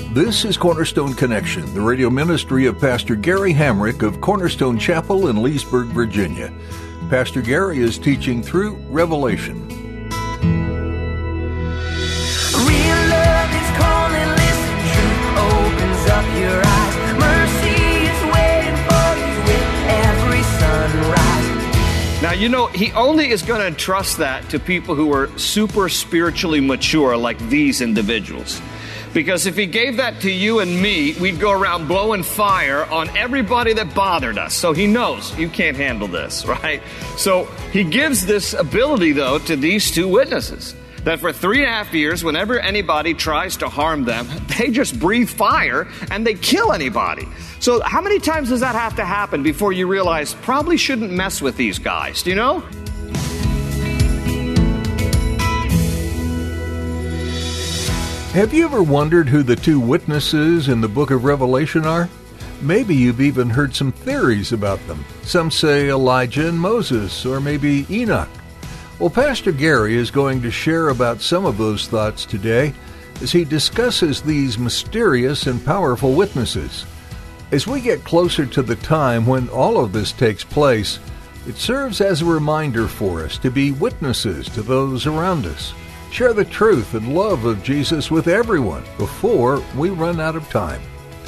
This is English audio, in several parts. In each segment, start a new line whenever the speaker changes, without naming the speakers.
This is Cornerstone Connection, the radio ministry of Pastor Gary Hamrick of Cornerstone Chapel in Leesburg, Virginia. Pastor Gary is teaching through Revelation.
Real love is calling, listen, truth opens up your eyes. Mercy is waiting for you with every sunrise.
Now, you know, he only is going to entrust that to people who are super spiritually mature like these individuals. Because if he gave that to you and me, we'd go around blowing fire on everybody that bothered us. So he knows you can't handle this, right? So he gives this ability, though, to these two witnesses. That for 3.5 years, whenever anybody tries to harm them, they just breathe fire and they kill anybody. So how many times does that have to happen before you realize probably shouldn't mess with these guys? Do you know?
Have you ever wondered who the two witnesses in the book of Revelation are? Maybe you've even heard some theories about them. Some say Elijah and Moses, or maybe Enoch. Well, Pastor Gary is going to share about some of those thoughts today as he discusses these mysterious and powerful witnesses. As we get closer to the time when all of this takes place, it serves as a reminder for us to be witnesses to those around us. Share the truth and love of Jesus with everyone before we run out of time.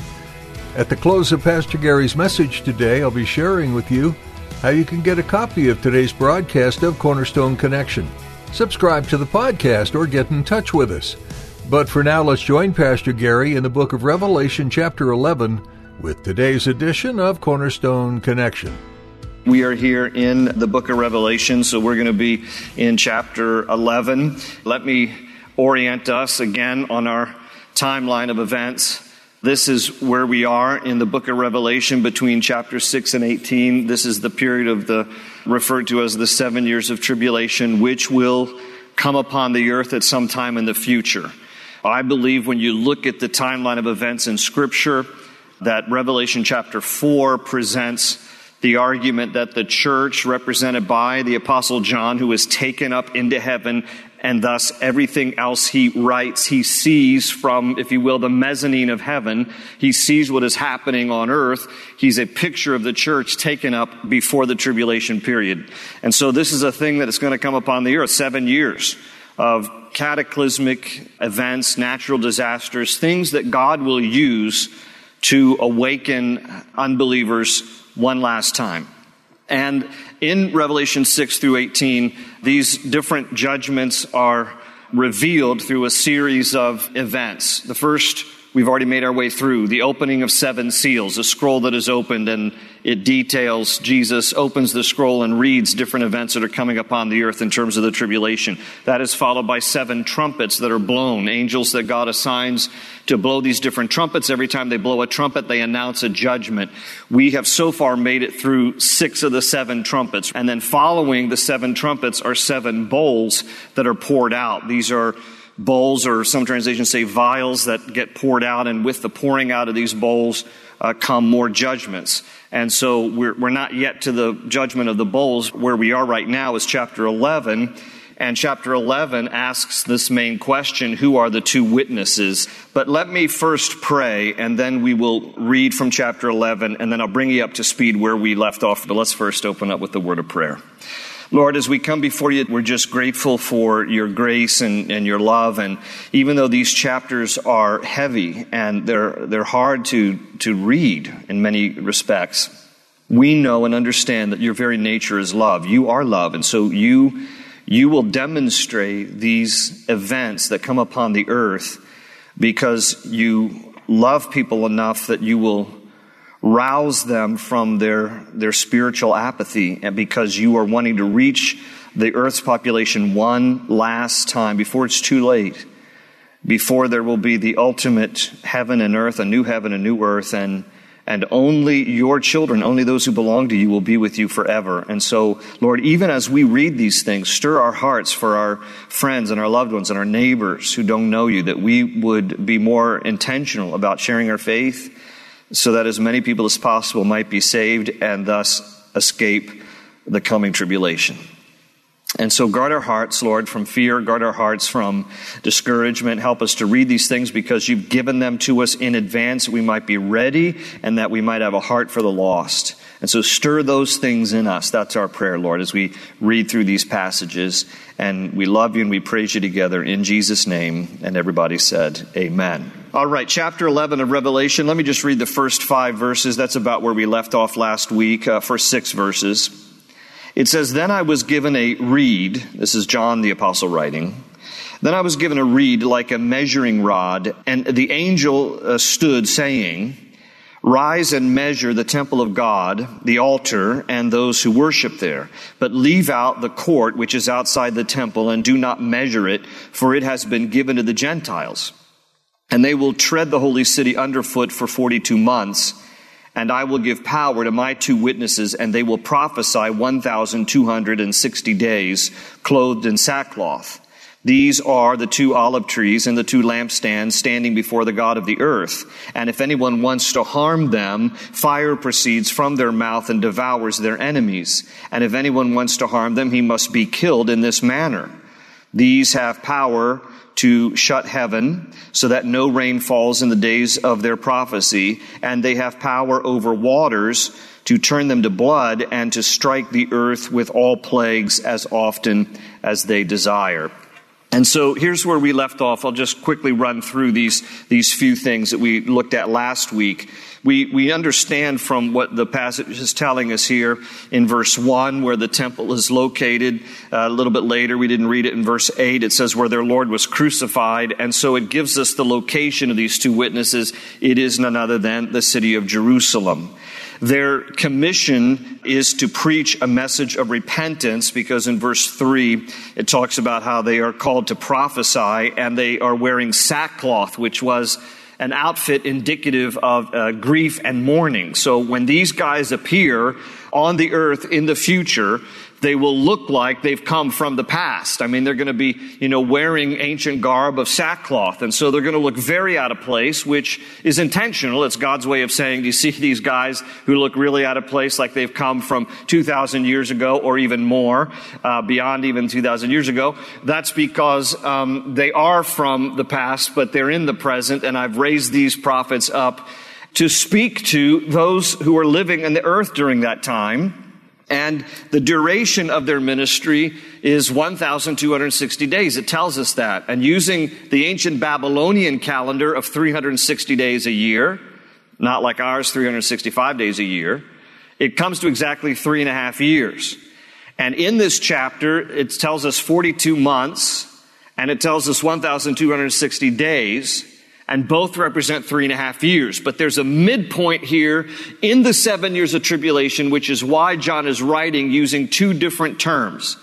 At the close of Pastor Gary's message today, I'll be sharing with you how you can get a copy of today's broadcast of Cornerstone Connection. Subscribe to the podcast or get in touch with us. But for now, let's join Pastor Gary in the book of Revelation chapter 11 with today's edition of Cornerstone Connection.
We are here in the book of Revelation, so we're going to be in chapter 11. Let me orient us again on our timeline of events. This is where we are in the book of Revelation between chapter 6 and 18. This is the period of the referred to as the 7 years of tribulation, which will come upon the earth at some time in the future. I believe when you look at the timeline of events in Scripture, that Revelation chapter 4 presents the argument that the church, represented by the Apostle John, who is taken up into heaven, and thus everything else he writes, he sees from, if you will, the mezzanine of heaven. He sees what is happening on earth. He's a picture of the church taken up before the tribulation period. And so this is a thing that is going to come upon the earth, 7 years of cataclysmic events, natural disasters, things that God will use to awaken unbelievers one last time. And in Revelation 6 through 18, these different judgments are revealed through a series of events. The first, we've already made our way through, the opening of 7 seals, a scroll that is opened, and it details, Jesus opens the scroll and reads different events that are coming upon the earth in terms of the tribulation. That is followed by 7 trumpets that are blown, angels that God assigns to blow these different trumpets. Every time they blow a trumpet, they announce a judgment. We have so far made it through 6 of the 7 trumpets. And then following the 7 trumpets are 7 bowls that are poured out. These are bowls, or some translations say vials, that get poured out, and with the pouring out of these bowls come more judgments. And so we're not yet to the judgment of the bowls. Where we are right now is chapter 11, and chapter 11 asks this main question: who are the two witnesses? But let me first pray, and then we will read from chapter 11, and then I'll bring you up to speed where we left off. But let's first open up with the word of prayer. Lord, as we come before you, we're just grateful for your grace and your love. And even though these chapters are heavy and they're hard to read in many respects, we know and understand that your very nature is love. You are love. And so you will demonstrate these events that come upon the earth because you love people enough that you will rouse them from their spiritual apathy, and because you are wanting to reach the earth's population one last time before it's too late, before there will be the ultimate heaven and earth, a new heaven, a new earth, and only your children, only those who belong to you will be with you forever. And so, Lord, even as we read these things, stir our hearts for our friends and our loved ones and our neighbors who don't know you, that we would be more intentional about sharing our faith, so that as many people as possible might be saved and thus escape the coming tribulation. And so guard our hearts, Lord, from fear. Guard our hearts from discouragement. Help us to read these things because you've given them to us in advance that we might be ready and that we might have a heart for the lost. And so stir those things in us. That's our prayer, Lord, as we read through these passages. And we love you and we praise you together in Jesus' name. And everybody said, amen. All right, chapter 11 of Revelation. Let me just read the first 5 verses. That's about where we left off last week, first 6 verses. It says, Then I was given a reed. This is John the apostle writing. Then I was given a reed like a measuring rod, and the angel stood saying, Rise and measure the temple of God, the altar, and those who worship there. But leave out the court which is outside the temple, and do not measure it, for it has been given to the Gentiles. And they will tread the holy city underfoot for 42 months. And I will give power to my 2 witnesses, and they will prophesy 1,260 days, clothed in sackcloth. These are the 2 olive trees and the 2 lampstands standing before the God of the earth. And if anyone wants to harm them, fire proceeds from their mouth and devours their enemies. And if anyone wants to harm them, he must be killed in this manner. These have power to shut heaven so that no rain falls in the days of their prophecy, and they have power over waters to turn them to blood and to strike the earth with all plagues as often as they desire. And so here's where we left off. I'll just quickly run through these few things that we looked at last week. We understand from what the passage is telling us here in verse 1 where the temple is located. A little bit later, we didn't read it in verse 8. It says where their Lord was crucified. And so it gives us the location of these 2 witnesses. It is none other than the city of Jerusalem. Their commission is to preach a message of repentance because in verse 3, it talks about how they are called to prophesy and they are wearing sackcloth, which was an outfit indicative of grief and mourning. So when these guys appear on the earth in the future, they will look like they've come from the past. I mean, they're going to be, wearing ancient garb of sackcloth. And so they're going to look very out of place, which is intentional. It's God's way of saying, do you see these guys who look really out of place like they've come from 2,000 years ago or even more, beyond even 2,000 years ago? That's because they are from the past, but they're in the present. And I've raised these prophets up to speak to those who are living in the earth during that time. And the duration of their ministry is 1,260 days. It tells us that. And using the ancient Babylonian calendar of 360 days a year, not like ours, 365 days a year, it comes to exactly 3.5 years. And in this chapter, it tells us 42 months, and it tells us 1,260 days. And both represent 3.5 years. But there's a midpoint here in the 7 years of tribulation, which is why John is writing using 2 different terms.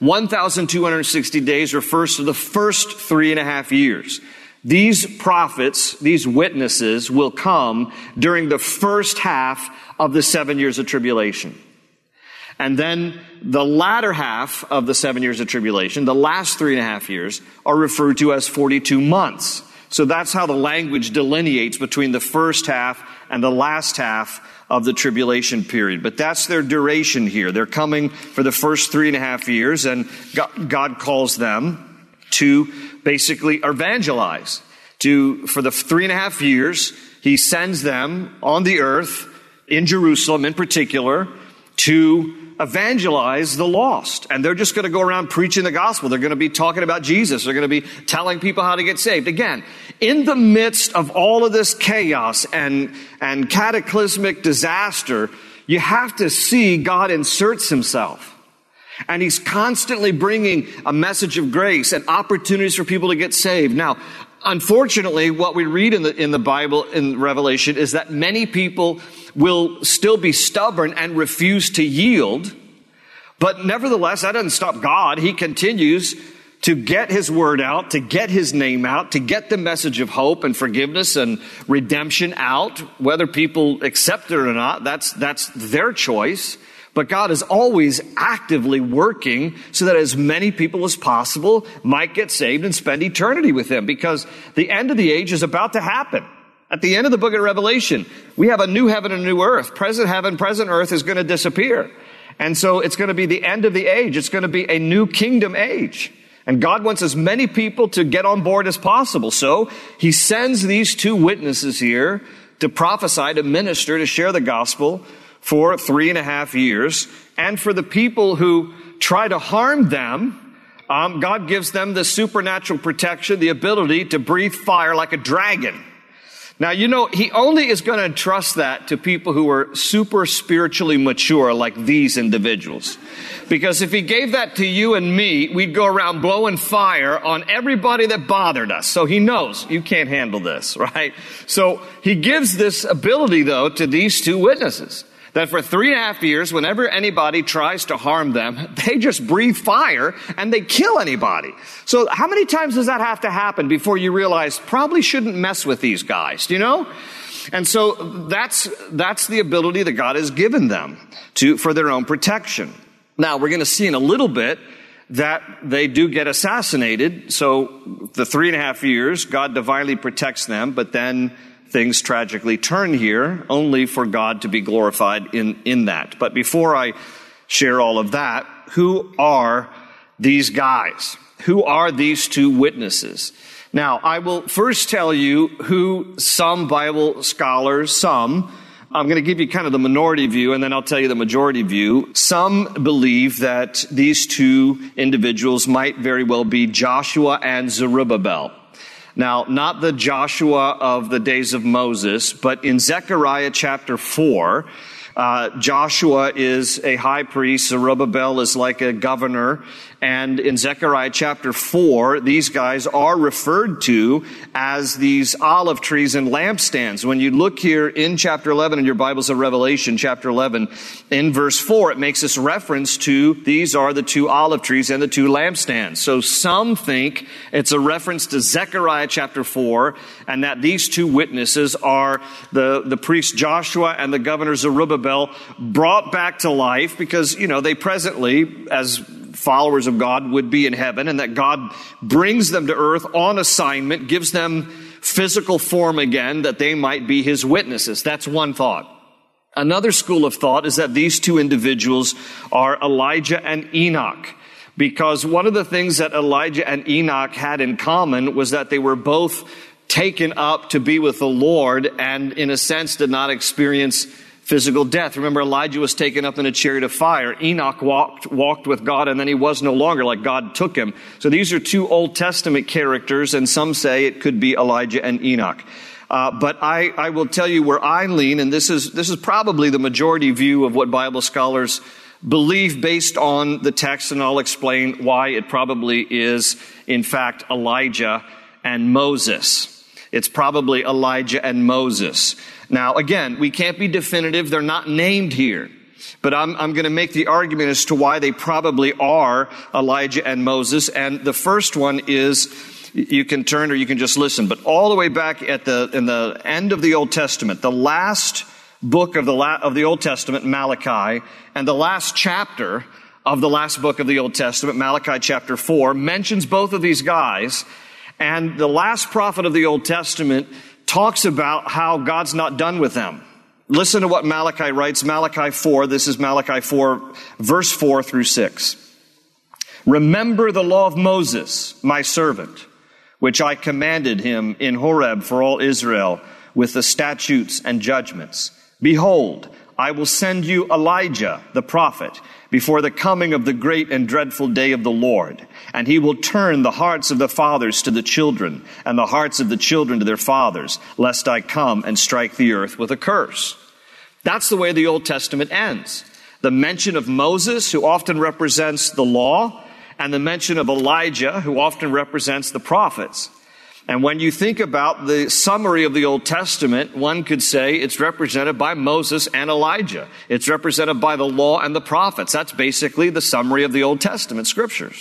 1,260 days refers to the first 3.5 years. These prophets, these witnesses, will come during the first half of the 7 years of tribulation. And then the latter half of the 7 years of tribulation, the last 3.5 years, are referred to as 42 months. So that's how the language delineates between the first half and the last half of the tribulation period. But that's their duration here. They're coming for the first 3.5 years, and God calls them to basically evangelize. For the 3.5 years, He sends them on the earth, in Jerusalem in particular, to evangelize the lost. And they're just going to go around preaching the gospel. They're going to be talking about Jesus. They're going to be telling people how to get saved. Again, in the midst of all of this chaos and cataclysmic disaster, you have to see God inserts Himself. And He's constantly bringing a message of grace and opportunities for people to get saved. Now, unfortunately, what we read in the Bible, in Revelation, is that many people will still be stubborn and refuse to yield. But nevertheless, that doesn't stop God. He continues to get His word out, to get His name out, to get the message of hope and forgiveness and redemption out. Whether people accept it or not, that's their choice. But God is always actively working so that as many people as possible might get saved and spend eternity with Him, because the end of the age is about to happen. At the end of the book of Revelation, we have a new heaven and a new earth. Present heaven, present earth is going to disappear. And so it's going to be the end of the age. It's going to be a new kingdom age. And God wants as many people to get on board as possible. So he sends these two witnesses here to prophesy, to minister, to share the gospel for 3.5 years. And for the people who try to harm them, God gives them the supernatural protection, the ability to breathe fire like a dragon. Now, you know, he only is going to entrust that to people who are super spiritually mature like these individuals. Because if he gave that to you and me, we'd go around blowing fire on everybody that bothered us. So he knows you can't handle this, right? So he gives this ability, though, to these two witnesses. That for 3.5 years, whenever anybody tries to harm them, they just breathe fire and they kill anybody. So how many times does that have to happen before you realize probably shouldn't mess with these guys, do you know? And so that's the ability that God has given them for their own protection. Now, we're going to see in a little bit that they do get assassinated. So the 3.5 years, God divinely protects them, but then things tragically turn here, only for God to be glorified in that. But before I share all of that, who are these guys? Who are these two witnesses? Now, I will first tell you who some Bible scholars, I'm going to give you kind of the minority view, and then I'll tell you the majority view. Some believe that these two individuals might very well be Joshua and Zerubbabel. Now, not the Joshua of the days of Moses, but in Zechariah chapter 4, Joshua is a high priest, Zerubbabel is like a governor, and in Zechariah chapter 4, these guys are referred to as these olive trees and lampstands. When you look here in chapter 11 in your Bibles of Revelation, chapter 11, in verse 4, it makes this reference to these are the two olive trees and the two lampstands. So some think it's a reference to Zechariah chapter 4, and that these two witnesses are the priest Joshua and the governor Zerubbabel brought back to life because, you know, they presently, as followers of God, would be in heaven, and that God brings them to earth on assignment, gives them physical form again, that they might be his witnesses. That's one thought. Another school of thought is that these two individuals are Elijah and Enoch, because one of the things that Elijah and Enoch had in common was that they were both taken up to be with the Lord and, in a sense, did not experience physical death. Remember, Elijah was taken up in a chariot of fire. Enoch walked with God, and then he was no longer, like God took him. So these are two Old Testament characters, and some say it could be Elijah and Enoch. But I will tell you where I lean, and this is probably the majority view of what Bible scholars believe based on the text, and I'll explain why it probably is, in fact, Elijah and Moses. It's probably Elijah and Moses. Now, again, we can't be definitive. They're not named here. But I'm going to make the argument as to why they probably are Elijah and Moses. And the first one is, you can turn or you can just listen, but all the way back in the end of the Old Testament, the last book of the Old Testament, Malachi, and the last chapter of the last book of the Old Testament, Malachi chapter 4, mentions both of these guys. And the last prophet of the Old Testament talks about how God's not done with them. Listen to what Malachi writes, Malachi 4. This is Malachi 4, verse 4 through 6. Remember the law of Moses, my servant, which I commanded him in Horeb for all Israel with the statutes and judgments. Behold, I will send you Elijah, the prophet, before the coming of the great and dreadful day of the Lord. And he will turn the hearts of the fathers to the children, and the hearts of the children to their fathers, lest I come and strike the earth with a curse. That's the way the Old Testament ends. The mention of Moses, who often represents the law, and the mention of Elijah, who often represents the prophets. And when you think about the summary of the Old Testament, one could say it's represented by Moses and Elijah. It's represented by the law and the prophets. That's basically the summary of the Old Testament scriptures.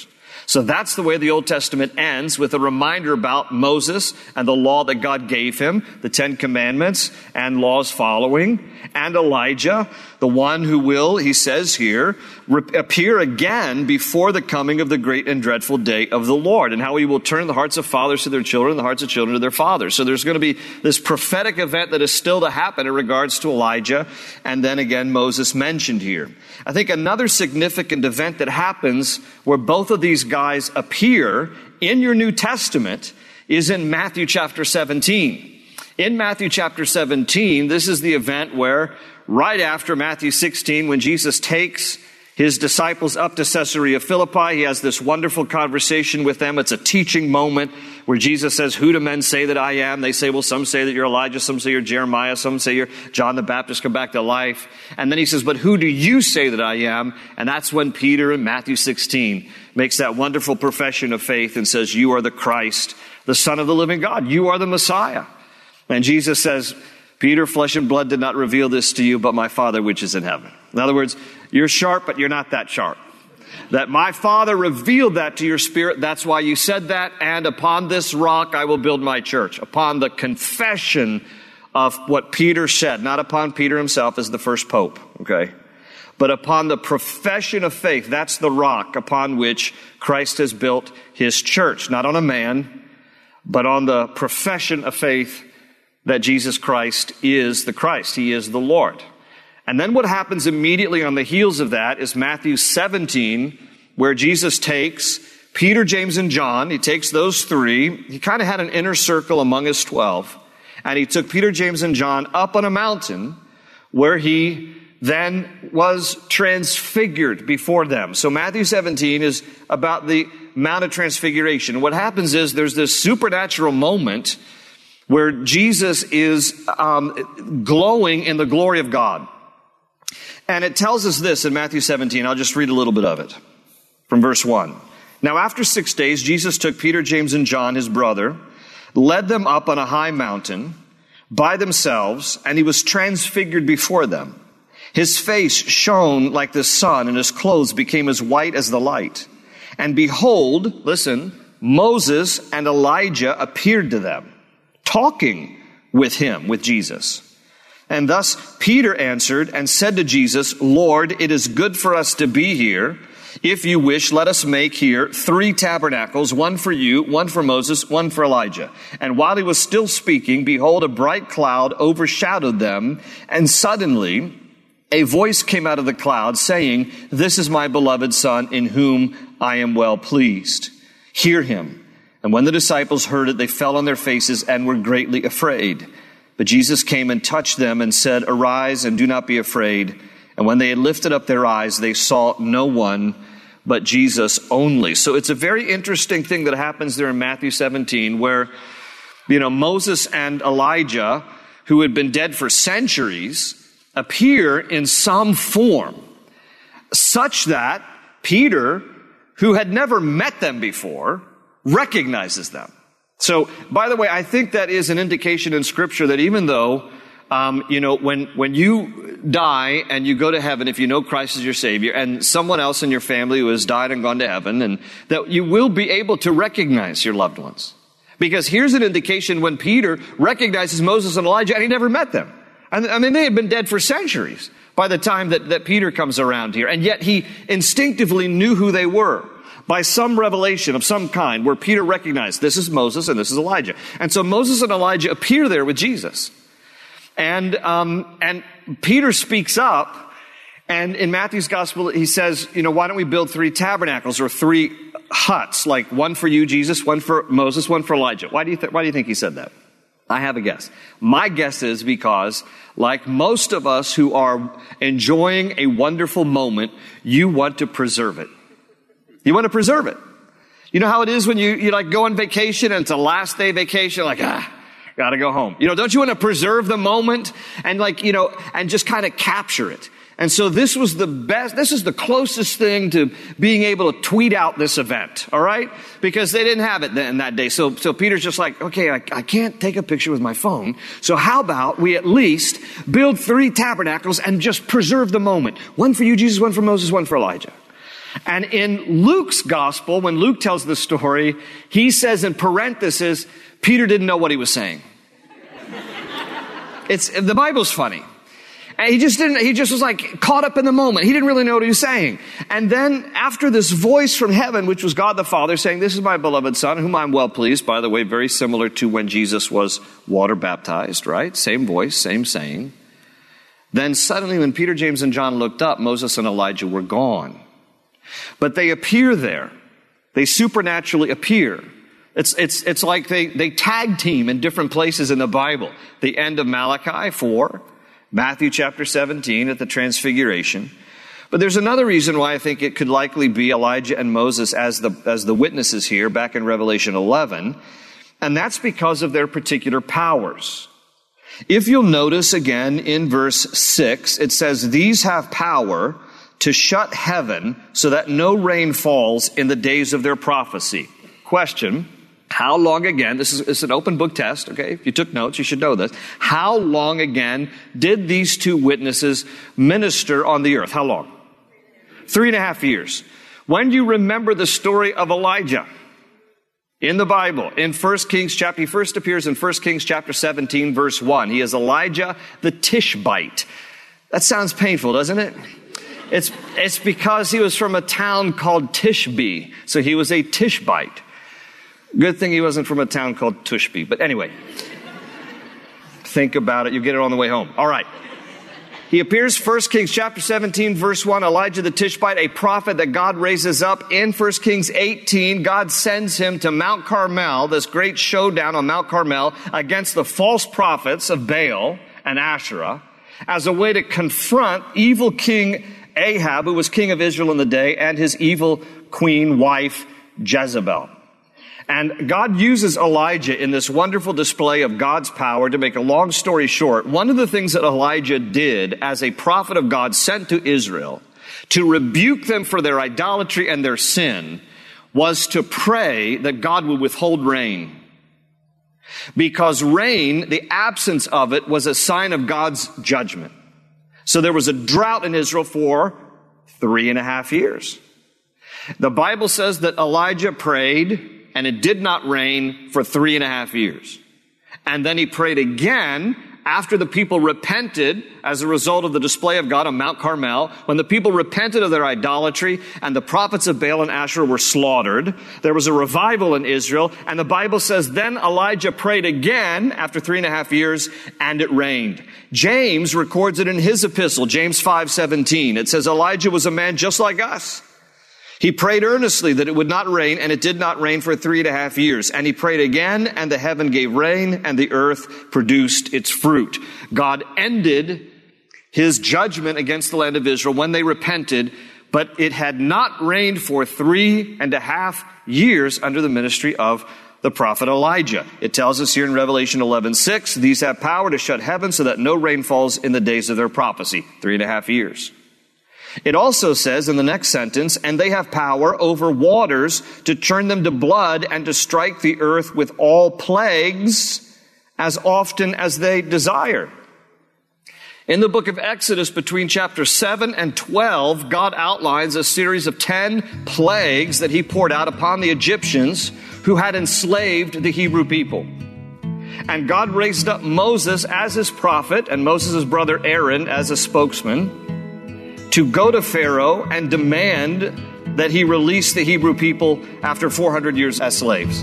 So that's the way the Old Testament ends, with a reminder about Moses and the law that God gave him, the 10 Commandments and laws following, and Elijah, the one who will, he says here, appear again before the coming of the great and dreadful day of the Lord, and how he will turn the hearts of fathers to their children, and the hearts of children to their fathers. So there's going to be this prophetic event that is still to happen in regards to Elijah, and then again Moses mentioned here. I think another significant event that happens where both of these guys appear in your New Testament is in Matthew chapter 17. In Matthew chapter 17, this is the event where right after Matthew 16, when Jesus takes his disciples up to Caesarea Philippi, he has this wonderful conversation with them. It's a teaching moment where Jesus says, "Who do men say that I am?" They say, "Well, some say that you're Elijah, some say you're Jeremiah, some say you're John the Baptist come back to life." And then he says, "But who do you say that I am?" And that's when Peter in Matthew 16 makes that wonderful profession of faith and says, "You are the Christ, the Son of the living God. You are the Messiah." And Jesus says, "Peter, flesh and blood did not reveal this to you, but my Father which is in heaven." In other words, you're sharp, but you're not that sharp. That my Father revealed that to your spirit. That's why you said that. And upon this rock, I will build my church. Upon the confession of what Peter said, not upon Peter himself as the first pope, okay? But upon the profession of faith. That's the rock upon which Christ has built his church. Not on a man, but on the profession of faith that Jesus Christ is the Christ. He is the Lord. And then what happens immediately on the heels of that is Matthew 17, where Jesus takes Peter, James, and John. He takes those three. He kind of had an inner circle among his 12. And he took Peter, James, and John up on a mountain where he then was transfigured before them. So Matthew 17 is about the Mount of Transfiguration. What happens is there's this supernatural moment where Jesus is glowing in the glory of God. And it tells us this in Matthew 17. I'll just read a little bit of it from verse 1. "Now after 6 days, Jesus took Peter, James, and John, his brother, led them up on a high mountain by themselves, and he was transfigured before them. His face shone like the sun, and his clothes became as white as the light. And behold," listen, "Moses and Elijah appeared to them, talking with him," with Jesus. "And thus Peter answered and said to Jesus, 'Lord, it is good for us to be here. If you wish, let us make here 3 tabernacles, one for you, one for Moses, one for Elijah.' And while he was still speaking, behold, a bright cloud overshadowed them, and suddenly a voice came out of the cloud saying, 'This is my beloved Son, in whom I am well pleased. Hear him.' And when the disciples heard it, they fell on their faces and were greatly afraid. But Jesus came and touched them and said, 'Arise and do not be afraid.' And when they had lifted up their eyes, they saw no one but Jesus only." So it's a very interesting thing that happens there in Matthew 17 where, Moses and Elijah, who had been dead for centuries, appear in some form such that Peter, who had never met them before, recognizes them. So, by the way, I think that is an indication in Scripture that even though, when you die and you go to heaven, if you know Christ as your Savior, and someone else in your family who has died and gone to heaven, and that you will be able to recognize your loved ones. Because here's an indication when Peter recognizes Moses and Elijah, and he never met them. And they had been dead for centuries by the time that Peter comes around here. And yet he instinctively knew who they were by some revelation of some kind where Peter recognized this is Moses and this is Elijah. And so Moses and Elijah appear there with Jesus. And Peter speaks up, and in Matthew's gospel he says, why don't we build 3 tabernacles or 3 huts, like one for you, Jesus, one for Moses, one for Elijah. Why do you think he said that? I have a guess. My guess is because, like most of us who are enjoying a wonderful moment, you want to preserve it. You want to preserve it. You know how it is when you like go on vacation and it's a last day vacation, like, gotta go home. Don't you want to preserve the moment and and just kind of capture it? And so this was the best, this is the closest thing to being able to tweet out this event, all right? Because they didn't have it then that day. So Peter's just like, okay, I can't take a picture with my phone. So how about we at least build 3 tabernacles and just preserve the moment? One for you, Jesus, one for Moses, one for Elijah. And in Luke's gospel, when Luke tells the story, he says in parentheses, Peter didn't know what he was saying. The Bible's funny. And he just was like caught up in the moment. He didn't really know what he was saying. And then after this voice from heaven, which was God the Father saying, this is my beloved Son, whom I'm well pleased, by the way, very similar to when Jesus was water baptized, right? Same voice, same saying. Then suddenly when Peter, James, and John looked up, Moses and Elijah were gone. But they appear there. They supernaturally appear. It's like they tag team in different places in the Bible. The end of Malachi 4, Matthew chapter 17 at the Transfiguration. But there's another reason why I think it could likely be Elijah and Moses as the witnesses here back in Revelation 11. And that's because of their particular powers. If you'll notice again in verse 6, it says, these have power to shut heaven so that no rain falls in the days of their prophecy. Question, how long again, this is an open book test, okay? If you took notes, you should know this. How long again did these two witnesses minister on the earth? How long? 3.5 years. When do you remember the story of Elijah? In the Bible, in 1 Kings chapter, he first appears in 1 Kings chapter 17, verse 1. He is Elijah the Tishbite. That sounds painful, doesn't it? It's because he was from a town called Tishbe. So he was a Tishbite. Good thing he wasn't from a town called Tushby. But anyway, think about it. You'll get it on the way home. All right. He appears 1 Kings chapter 17, verse 1, Elijah the Tishbite, a prophet that God raises up. In 1 Kings 18, God sends him to Mount Carmel, this great showdown on Mount Carmel against the false prophets of Baal and Asherah, as a way to confront evil King Ahab, who was king of Israel in the day, and his evil queen wife, Jezebel. And God uses Elijah in this wonderful display of God's power. To make a long story short, one of the things that Elijah did as a prophet of God sent to Israel to rebuke them for their idolatry and their sin was to pray that God would withhold rain. Because rain, the absence of it, was a sign of God's judgment. So there was a drought in Israel for 3.5 years. The Bible says that Elijah prayed, and it did not rain for 3.5 years. And then he prayed again after the people repented as a result of the display of God on Mount Carmel. When the people repented of their idolatry and the prophets of Baal and Asherah were slaughtered, there was a revival in Israel. And the Bible says then Elijah prayed again after 3.5 years, and it rained. James records it in his epistle, James 5:17. It says Elijah was a man just like us. He prayed earnestly that it would not rain, and it did not rain for 3.5 years. And he prayed again, and the heaven gave rain, and the earth produced its fruit. God ended his judgment against the land of Israel when they repented, but it had not rained for 3.5 years under the ministry of the prophet Elijah. It tells us here in Revelation 11:6, these have power to shut heaven so that no rain falls in the days of their prophecy. 3.5 years. It also says in the next sentence, and they have power over waters to turn them to blood and to strike the earth with all plagues as often as they desire. In the book of Exodus, between chapter 7 and 12, God outlines a series of 10 plagues that he poured out upon the Egyptians who had enslaved the Hebrew people. And God raised up Moses as his prophet and Moses' brother Aaron as a spokesman to go to Pharaoh and demand that he release the Hebrew people after 400 years as slaves.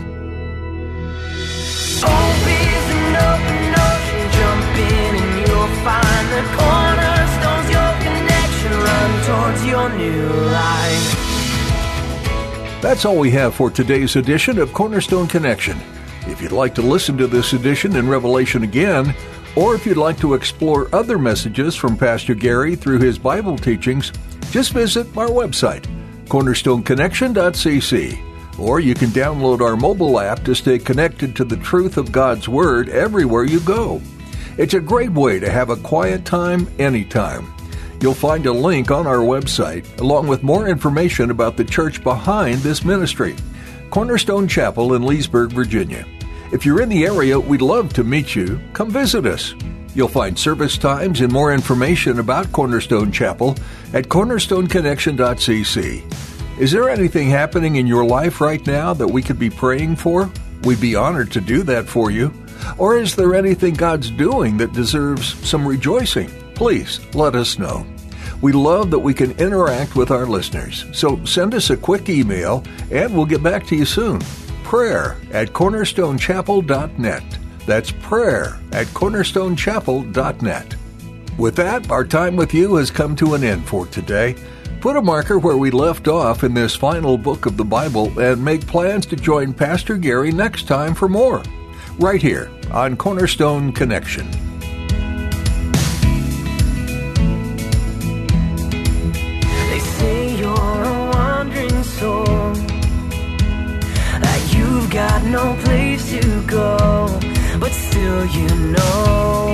Find the cornerstones, your connection, run towards your new life.
That's all we have for today's edition of Cornerstone Connection. If you'd like to listen to this edition in Revelation again, or if you'd like to explore other messages from Pastor Gary through his Bible teachings, just visit our website, cornerstoneconnection.cc. Or you can download our mobile app to stay connected to the truth of God's Word everywhere you go. It's a great way to have a quiet time anytime. You'll find a link on our website, along with more information about the church behind this ministry, Cornerstone Chapel in Leesburg, Virginia. If you're in the area, we'd love to meet you. Come visit us. You'll find service times and more information about Cornerstone Chapel at cornerstoneconnection.cc. Is there anything happening in your life right now that we could be praying for? We'd be honored to do that for you. Or is there anything God's doing that deserves some rejoicing? Please let us know. We love that we can interact with our listeners, so send us a quick email and we'll get back to you soon. prayer@cornerstonechapel.net. That's prayer@cornerstonechapel.net. With that, our time with you has come to an end for today. Put a marker where we left off in this final book of the Bible and make plans to join Pastor Gary next time for more, right here on Cornerstone Connection.
They say you're a wandering soul, that you've got no place to go, but still you know